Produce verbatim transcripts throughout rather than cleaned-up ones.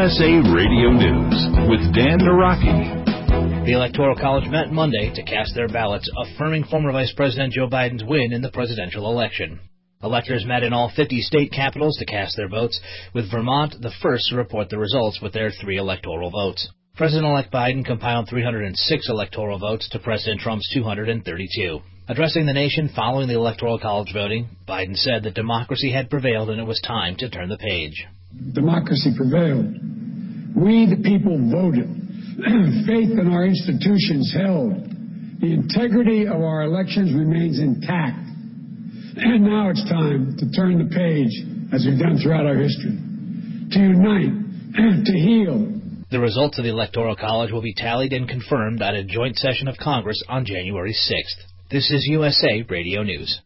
S A Radio News with Dan Naraki. The Electoral College met Monday to cast their ballots, affirming former Vice President Joe Biden's win in the presidential election. Electors met in all fifty state capitals to cast their votes, with Vermont the first to report the results with their three electoral votes. President-elect Biden compiled three hundred six electoral votes to President Trump's two hundred thirty-two. Addressing the nation following the Electoral College voting, Biden said that democracy had prevailed and it was time to turn the page. Democracy prevailed. We, the people, voted. Faith in our institutions held. The integrity of our elections remains intact. And now it's time to turn the page, as we've done throughout our history, to unite, to heal. The results of the Electoral College will be tallied and confirmed at a joint session of Congress on January sixth. This is U S A Radio News.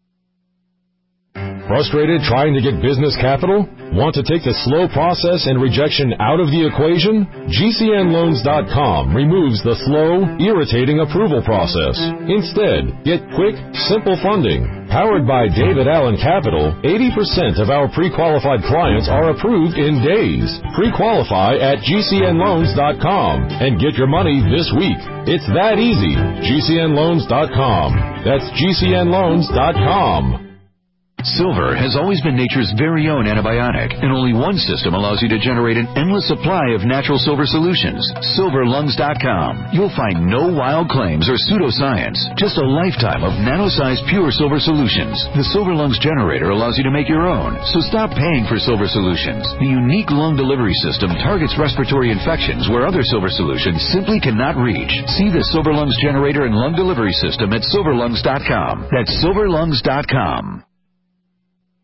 Frustrated trying to get business capital? Want to take the slow process and rejection out of the equation? G C N Loans dot com removes the slow, irritating approval process. Instead, get quick, simple funding. Powered by David Allen Capital, eighty percent of our pre-qualified clients are approved in days. Pre-qualify at G C N Loans dot com and get your money this week. It's that easy. G C N Loans dot com. That's G C N Loans dot com. Silver has always been nature's very own antibiotic, and only one system allows you to generate an endless supply of natural silver solutions. Silver Lungs dot com. You'll find no wild claims or pseudoscience, just a lifetime of nano-sized pure silver solutions. The Silver Lungs generator allows you to make your own, so stop paying for silver solutions. The unique lung delivery system targets respiratory infections where other silver solutions simply cannot reach. See the Silver Lungs generator and lung delivery system at Silver Lungs dot com. That's Silver Lungs dot com.